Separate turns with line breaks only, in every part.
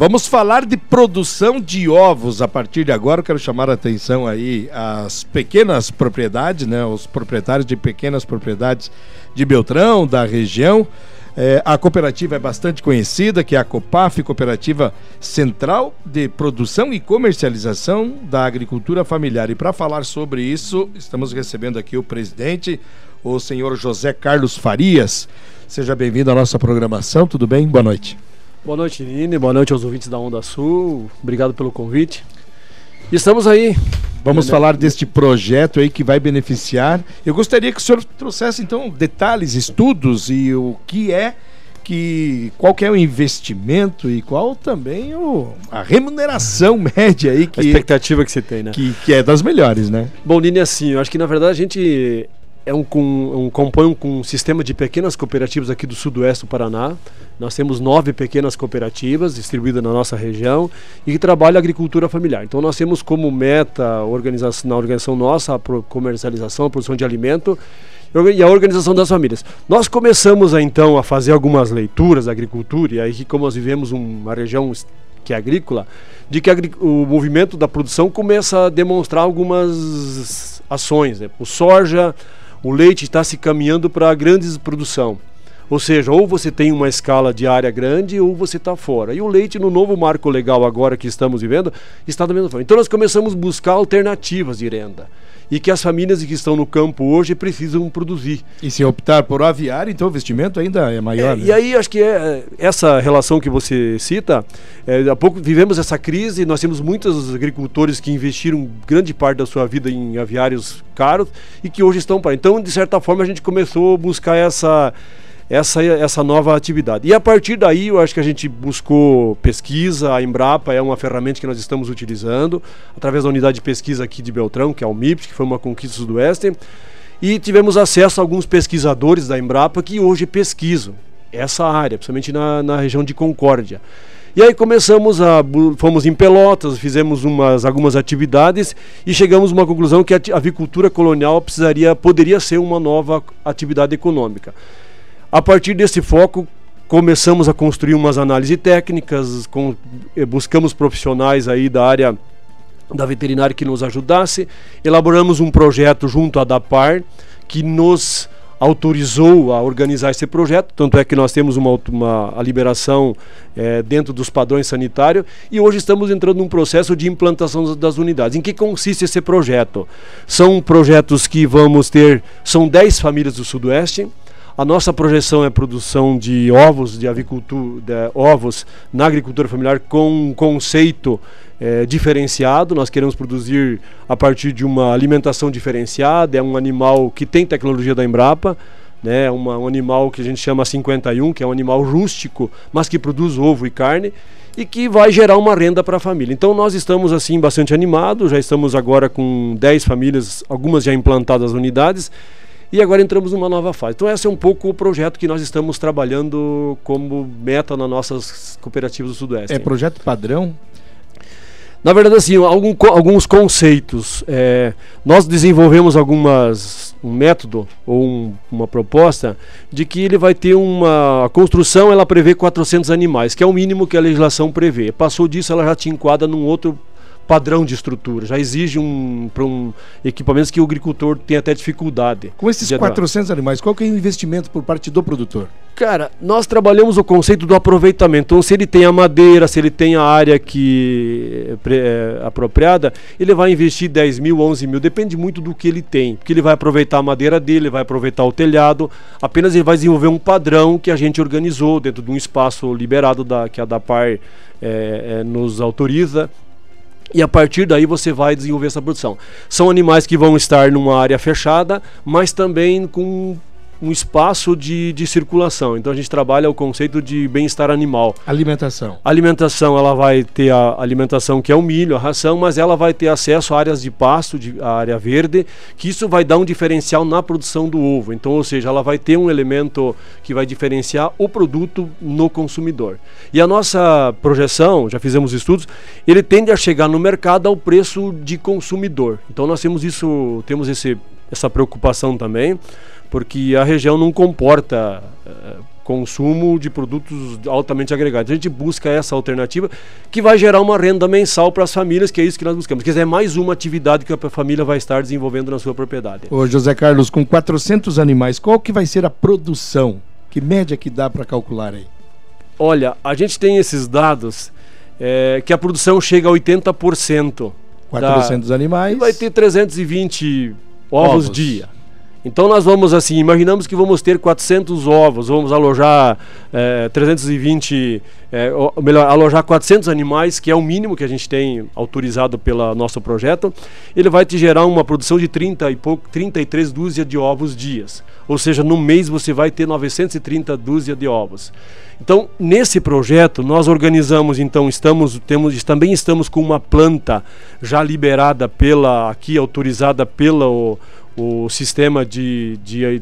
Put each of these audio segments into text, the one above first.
Vamos falar de produção de ovos a partir de agora. Eu quero chamar a atenção aí às pequenas propriedades, né? Os proprietários de pequenas propriedades de Beltrão, da região. A cooperativa é bastante conhecida, que é a Copaf, Cooperativa Central de Produção e Comercialização da Agricultura Familiar. E para falar sobre isso, estamos recebendo aqui o presidente, o senhor José Carlos Farias. Seja bem-vindo à nossa programação, tudo bem? Boa noite.
Boa noite, Nini, boa noite aos ouvintes da Onda Sul, obrigado pelo convite. Estamos aí.
Vamos falar deste projeto aí que vai beneficiar. Eu gostaria que o senhor trouxesse então detalhes, estudos e o que é qual que é o investimento e qual também a remuneração média aí
a expectativa que você tem, né?
Que é das melhores, né?
Bom, Nini, assim, eu acho que na verdade a gente compõe um sistema de pequenas cooperativas aqui do sudoeste do Paraná. Nós temos 9 pequenas cooperativas distribuídas na nossa região e que trabalham a agricultura familiar. Então nós temos como meta na organização nossa a comercialização, a produção de alimento e a organização das famílias. Nós começamos então a fazer algumas leituras da agricultura, e aí como nós vivemos uma região que é agrícola, de que o movimento da produção começa a demonstrar algumas ações, né? O soja, o leite está se caminhando para a grande produção. Ou seja, ou você tem uma escala de área grande ou você está fora. E o leite, no novo marco legal agora que estamos vivendo, está da mesma forma. Então nós começamos a buscar alternativas de renda. E que as famílias que estão no campo hoje precisam produzir.
E se optar por aviário, então o investimento ainda é maior. Né?
E aí acho que essa relação que você cita, há pouco vivemos essa crise, nós temos muitos agricultores que investiram grande parte da sua vida em aviários caros e que hoje estão para. Então, de certa forma, a gente começou a buscar essa nova atividade. E a partir daí eu acho que a gente buscou pesquisa. A Embrapa é uma ferramenta que nós estamos utilizando através da unidade de pesquisa aqui de Beltrão, que é o MIPS, que foi uma conquista do Sudoeste, e tivemos acesso a alguns pesquisadores da Embrapa que hoje pesquisam essa área, principalmente na região de Concórdia. E aí fomos em Pelotas, fizemos algumas atividades e chegamos a uma conclusão que a avicultura colonial poderia ser uma nova atividade econômica. A partir desse foco, começamos a construir umas análises técnicas, buscamos profissionais aí da área da veterinária que nos ajudasse, elaboramos um projeto junto à DAPAR, que nos autorizou a organizar esse projeto, tanto é que nós temos a liberação dentro dos padrões sanitários e hoje estamos entrando num processo de implantação das unidades. Em que consiste esse projeto? São projetos que são 10 famílias do Sudoeste. A nossa projeção é produção de ovos, ovos na agricultura familiar com um conceito diferenciado. Nós queremos produzir a partir de uma alimentação diferenciada. É um animal que tem tecnologia da Embrapa, né? Um animal que a gente chama 51, que é um animal rústico, mas que produz ovo e carne e que vai gerar uma renda para a família. Então nós estamos assim bastante animados, já estamos agora com 10 famílias, algumas já implantadas nas unidades, e agora entramos numa nova fase. Então esse é um pouco o projeto que nós estamos trabalhando como meta nas nossas cooperativas do Sudoeste.
É projeto padrão?
Na verdade, assim, alguns conceitos. Nós desenvolvemos um método ou uma proposta de que ele vai ter a construção, ela prevê 400 animais, que é o mínimo que a legislação prevê. Passou disso, ela já te enquadra num outro padrão de estrutura, já exige equipamentos que o agricultor tem até dificuldade.
Com esses 400 animais, qual que é o investimento por parte do produtor?
Cara, nós trabalhamos o conceito do aproveitamento. Então, se ele tem a madeira, se ele tem a área apropriada, ele vai investir 10 mil, 11 mil, depende muito do que ele tem, porque ele vai aproveitar a madeira dele, vai aproveitar o telhado, apenas ele vai desenvolver um padrão que a gente organizou dentro de um espaço liberado que a DAPAR nos autoriza. E a partir daí você vai desenvolver essa produção. São animais que vão estar numa área fechada, mas também com um espaço de circulação. Então a gente trabalha o conceito de bem-estar animal.
Alimentação.
A alimentação, ela vai ter a alimentação que é o milho, a ração, mas ela vai ter acesso a áreas de pasto, a área verde, que isso vai dar um diferencial na produção do ovo. Então, ou seja, ela vai ter um elemento que vai diferenciar o produto no consumidor. E a nossa projeção, já fizemos estudos, ele tende a chegar no mercado ao preço de consumidor. Então nós temos essa preocupação também, porque a região não comporta consumo de produtos altamente agregados. A gente busca essa alternativa que vai gerar uma renda mensal para as famílias, que é isso que nós buscamos. Quer dizer, é mais uma atividade que a família vai estar desenvolvendo na sua propriedade.
Ô José Carlos, com 400 animais, qual que vai ser a produção? Que média que dá para calcular aí?
Olha, a gente tem esses dados que a produção chega a 80%.
400 animais.
Vai ter 320 ovos dia. Então nós vamos assim, imaginamos que vamos ter 400 ovos, vamos alojar alojar 400 animais, que é o mínimo que a gente tem autorizado pelo nosso projeto. Ele vai te gerar uma produção de 33 dúzias de ovos dias. Ou seja, no mês você vai ter 930 dúzias de ovos. Então, nesse projeto, nós organizamos, então, também estamos com uma planta já liberada aqui autorizada pelo o sistema de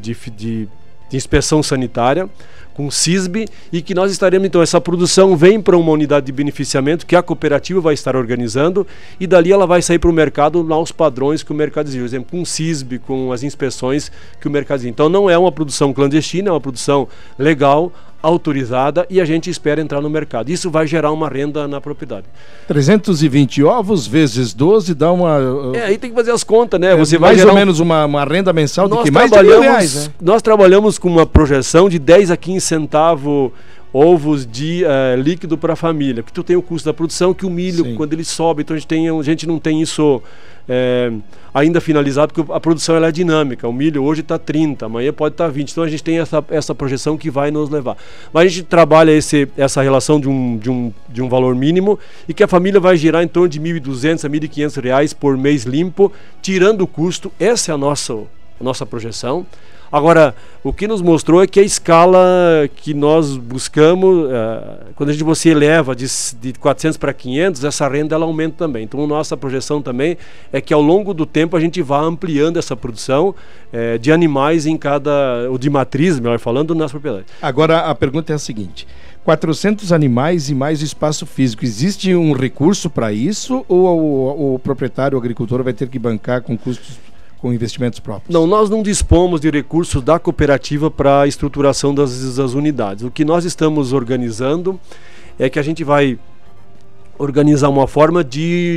inspeção sanitária, com CISB, e que nós estaremos, então, essa produção vem para uma unidade de beneficiamento que a cooperativa vai estar organizando, e dali ela vai sair para o mercado aos padrões que o mercado exige, por exemplo, com CISB, com as inspeções que o mercado exige. Então não é uma produção clandestina, é uma produção legal, autorizada, e a gente espera entrar no mercado. Isso vai gerar uma renda na propriedade.
320 ovos vezes 12 dá uma...
aí tem que fazer as contas, né?
Você vai mais ou menos uma renda mensal de que mais de R$1.000, né?
Nós trabalhamos com uma projeção de 10 a 15 centavos ovos de líquido para a família, porque tu tem o custo da produção, que o milho, sim, quando ele sobe, então a gente não tem isso ainda finalizado, porque a produção ela é dinâmica. O milho hoje está 30, amanhã pode estar 20, então a gente tem essa projeção que vai nos levar. Mas a gente trabalha essa relação de um valor mínimo, e que a família vai girar em torno de R$1.200 a R$1.500 por mês limpo, tirando o custo. Essa é a nossa projeção. Agora, o que nos mostrou é que a escala que nós buscamos, quando você eleva de 400 para 500, essa renda ela aumenta também. Então, nossa projeção também é que ao longo do tempo a gente vá ampliando essa produção de animais ou de matriz, melhor falando, nas propriedades.
Agora, a pergunta é a seguinte: 400 animais e mais espaço físico, existe um recurso para isso, ou o proprietário, o agricultor vai ter que bancar com custos, com investimentos próprios?
Não, nós não dispomos de recursos da cooperativa para a estruturação das unidades. O que nós estamos organizando é que a gente vai organizar uma forma de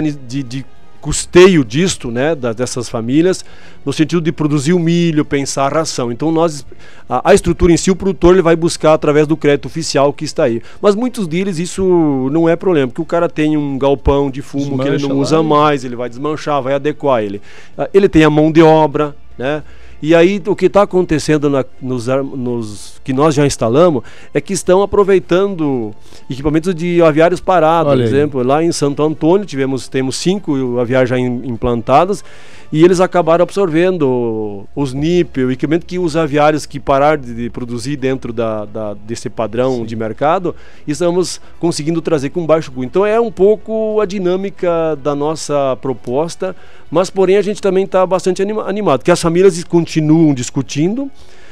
custeio disto, né, dessas famílias, no sentido de produzir o milho, pensar a ração. Então a estrutura em si, o produtor ele vai buscar através do crédito oficial que está aí. Mas muitos deles isso não é problema, porque o cara tem um galpão de fumo que ele não usa mais, ele vai desmanchar, vai adequar ele. Ele tem a mão de obra, né? E aí o que está acontecendo nos que nós já instalamos é que estão aproveitando equipamentos de aviários parados. Por exemplo, lá em Santo Antônio temos 5 aviários já implantados, e eles acabaram absorvendo os NIP, o equipamento que os aviários que pararam de produzir dentro desse padrão, sim, de mercado, estamos conseguindo trazer com baixo custo. Então é um pouco a dinâmica da nossa proposta, mas porém a gente também está bastante animado, que as famílias continuam discutindo.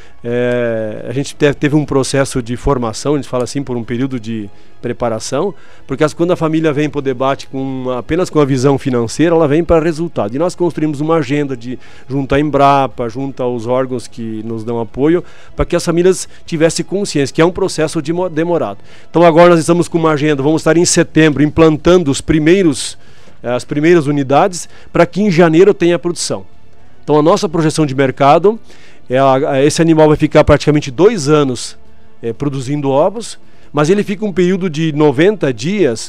A gente teve um processo de formação, a gente fala assim, por um período de preparação, porque quando a família vem para o debate apenas com a visão financeira, ela vem para resultado. E nós construímos uma agenda junto à Embrapa, junto aos órgãos que nos dão apoio, para que as famílias tivessem consciência, que é um processo demorado. Então agora nós estamos com uma agenda, vamos estar em setembro implantando as primeiras unidades, para que em janeiro tenha a produção. Então a nossa projeção de mercado esse animal vai ficar praticamente 2 anos produzindo ovos, mas ele fica um período de 90 dias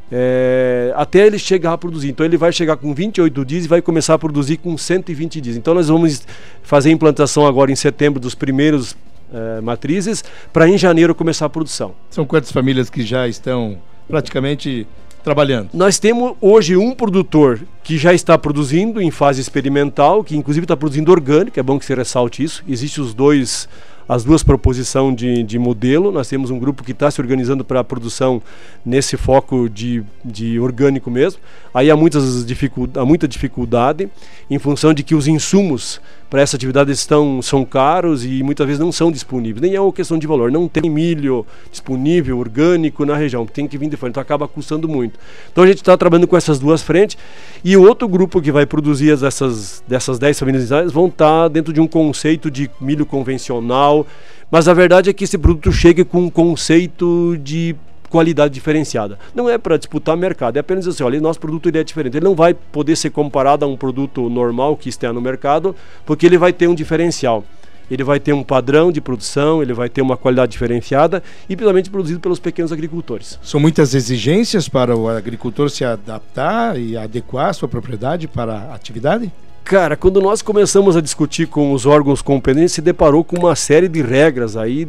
até ele chegar a produzir. Então ele vai chegar com 28 dias e vai começar a produzir com 120 dias. Então nós vamos fazer a implantação agora em setembro dos primeiros matrizes, para em janeiro começar a produção.
São quantas famílias que já estão praticamente trabalhando?
Nós temos hoje um produtor que já está produzindo em fase experimental, que inclusive está produzindo orgânico, é bom que você ressalte isso. Existem as duas proposições de modelo. Nós temos um grupo que está se organizando para a produção nesse foco de orgânico mesmo. Aí há muita dificuldade, em função de que os insumos para essa atividade são caros e muitas vezes não são disponíveis. Nem é uma questão de valor, não tem milho disponível, orgânico na região, tem que vir de fora, então acaba custando muito. Então a gente está trabalhando com essas duas frentes, e o outro grupo que vai produzir dessas 10 famílias vão estar dentro de um conceito de milho convencional, tal. Mas a verdade é que esse produto chega com um conceito de qualidade diferenciada. Não é para disputar mercado, é apenas assim, olha, nosso produto ele é diferente. Ele não vai poder ser comparado a um produto normal que está no mercado, porque ele vai ter um diferencial. Ele vai ter um padrão de produção, ele vai ter uma qualidade diferenciada e principalmente produzido pelos pequenos agricultores.
São muitas exigências para o agricultor se adaptar e adequar a sua propriedade para a atividade?
Cara, quando nós começamos a discutir com os órgãos competentes, se deparou com uma série de regras aí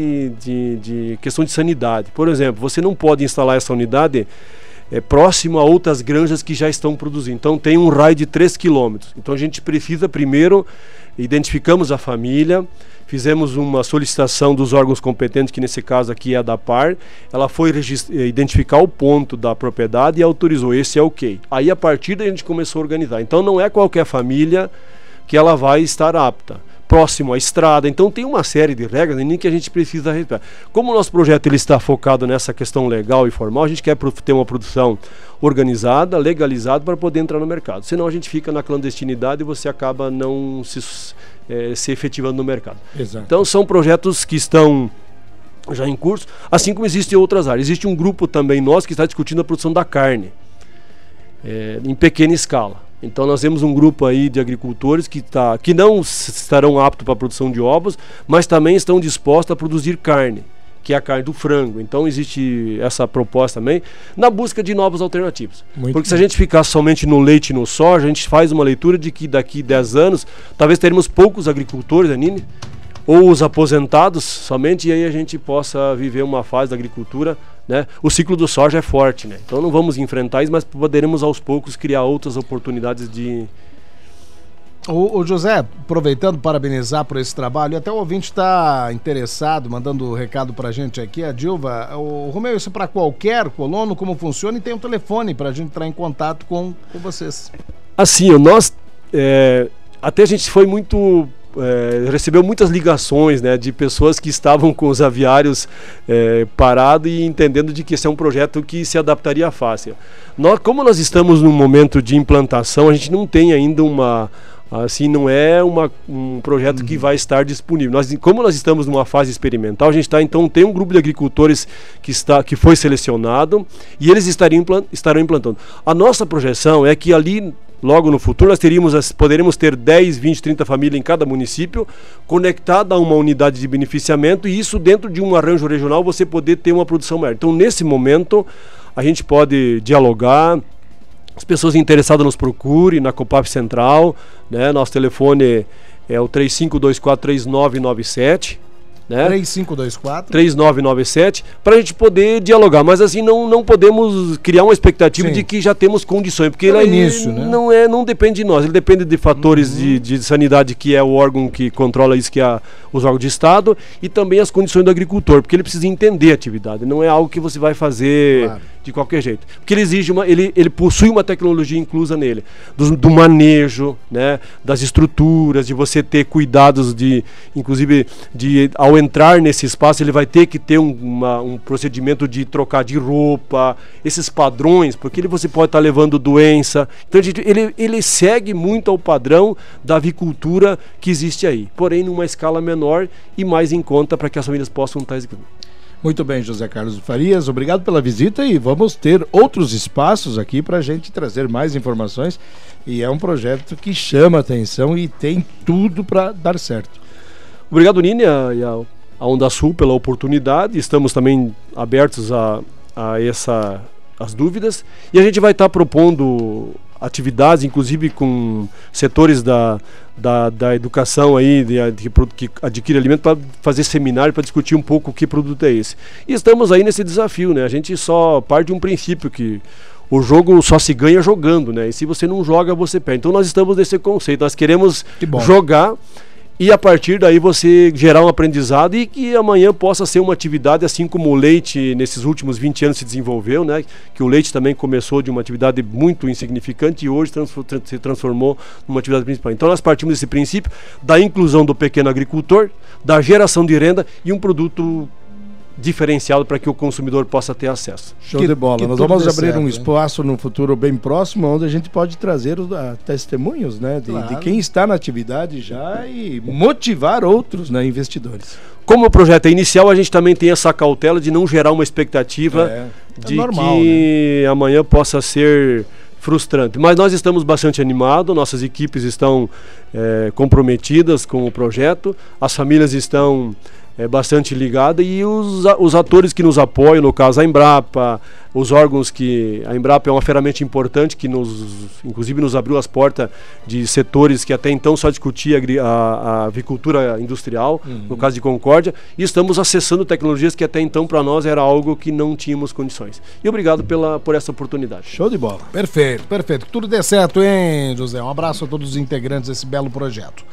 de questão de sanidade. Por exemplo, você não pode instalar essa unidade próximo a outras granjas que já estão produzindo. Então tem um raio de 3 km. Então a gente precisa primeiro, identificamos a família, fizemos uma solicitação dos órgãos competentes, que nesse caso aqui é a DAPAR, ela foi identificar o ponto da propriedade e autorizou, esse é ok. Aí a partir daí a gente começou a organizar. Então não é qualquer família que ela vai estar apta. Próximo à estrada, então tem uma série de regras nem que a gente precisa respeitar. Como o nosso projeto ele está focado nessa questão legal e formal, a gente quer ter uma produção organizada, legalizada para poder entrar no mercado. Senão a gente fica na clandestinidade e você acaba não se efetivando no mercado.
Exato.
Então são projetos que estão já em curso, assim como existem outras áreas. Existe um grupo também nosso que está discutindo a produção da carne em pequena escala. Então nós temos um grupo aí de agricultores que não estarão aptos para a produção de ovos, mas também estão dispostos a produzir carne, que é a carne do frango. Então existe essa proposta também, na busca de novas alternativas. Porque se a gente ficar somente no leite e no soja, a gente faz uma leitura de que daqui 10 anos, talvez teremos poucos agricultores, Nini, ou os aposentados somente, e aí a gente possa viver uma fase da agricultura, né? O ciclo do soja é forte, né? Então não vamos enfrentar isso, mas poderemos aos poucos criar outras oportunidades de...
O José, aproveitando, parabenizar por esse trabalho, e até o ouvinte está interessado, mandando recado pra gente aqui, a Dilva. O Romeu, isso é para qualquer colono, como funciona, e tem um telefone pra gente entrar em contato com vocês.
Assim, nós até a gente foi muito... recebeu muitas ligações, né, de pessoas que estavam com os aviários parados e entendendo de que esse é um projeto que se adaptaria fácil. Como nós estamos num momento de implantação, a gente não tem ainda não é um projeto que vai estar disponível. Como nós estamos numa fase experimental, a gente então tem um grupo de agricultores que foi selecionado e eles estarão implantando. A nossa projeção é que ali, logo no futuro, nós poderemos ter 10, 20, 30 famílias em cada município, conectada a uma unidade de beneficiamento, e isso dentro de um arranjo regional você poder ter uma produção maior. Então, nesse momento, a gente pode dialogar, as pessoas interessadas nos procurem na Copap Central, né? Nosso telefone é o 35243997. Né?
3524-3997,
para a gente poder dialogar, mas assim não podemos criar uma expectativa de que já temos condições, porque ele não depende de nós, ele depende de fatores de sanidade, que é o órgão que controla isso, que é os órgãos de Estado, e também as condições do agricultor, porque ele precisa entender a atividade, não é algo que você vai fazer de qualquer jeito, porque ele exige ele possui uma tecnologia inclusa nele, do manejo, né, das estruturas, de você ter cuidados inclusive ao entrar nesse espaço ele vai ter que ter um procedimento de trocar de roupa, esses padrões, porque você pode estar levando doença. Então ele segue muito ao padrão da avicultura que existe aí, porém numa escala menor e mais em conta para que as famílias possam estar executando.
Muito bem, José Carlos Farias, obrigado pela visita, e vamos ter outros espaços aqui para a gente trazer mais informações, e é um projeto que chama a atenção e tem tudo para dar certo.
Obrigado, Nini, e a Onda Sul pela oportunidade. Estamos também abertos a as dúvidas, e a gente vai estar propondo atividades, inclusive com setores da educação aí, que adquire alimento, para fazer seminário, para discutir um pouco que produto é esse. E estamos aí nesse desafio, né? A gente só parte de um princípio que o jogo só se ganha jogando, né? E se você não joga, você perde. Então nós estamos nesse conceito, nós queremos jogar e a partir daí você gerar um aprendizado, e que amanhã possa ser uma atividade, assim como o leite nesses últimos 20 anos se desenvolveu, né? Que o leite também começou de uma atividade muito insignificante e hoje se transformou numa atividade principal. Então nós partimos desse princípio da inclusão do pequeno agricultor, da geração de renda e um produto diferenciado para que o consumidor possa ter acesso.
Show de bola. Nós vamos abrir um
certo,
espaço no futuro bem próximo, onde a gente pode trazer testemunhos, né, de quem está na atividade já e motivar outros, né, investidores.
Como o projeto é inicial, a gente também tem essa cautela de não gerar uma expectativa de
normal,
que amanhã possa ser frustrante. Mas nós estamos bastante animados, nossas equipes estão comprometidas com o projeto, as famílias estão bastante ligadas e os atores que nos apoiam, no caso a Embrapa, os órgãos que... A Embrapa é uma ferramenta importante que inclusive nos abriu as portas de setores que até então só discutia a avicultura industrial, no caso de Concórdia, e estamos acessando tecnologias que até então para nós era algo que não tínhamos condições. E obrigado por essa oportunidade.
Show de bola.
Perfeito, perfeito. Que tudo dê certo, hein, José? Um abraço a todos os integrantes desse belo projeto.